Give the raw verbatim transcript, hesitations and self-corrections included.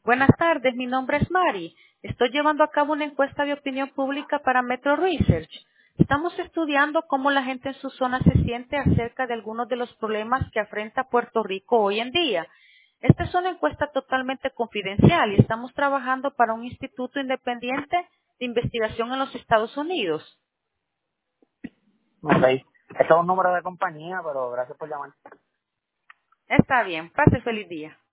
Buenas tardes, mi nombre es Mari. Estoy llevando a cabo una encuesta de opinión pública para Metro Research. Estamos estudiando cómo la gente en su zona se siente acerca de algunos de los problemas que afrenta Puerto Rico hoy en día. Esta es una encuesta totalmente confidencial y estamos trabajando para un instituto independiente de investigación en los Estados Unidos. Ok. Esto es un número de compañía, pero gracias por llamar. Está bien, pase feliz día.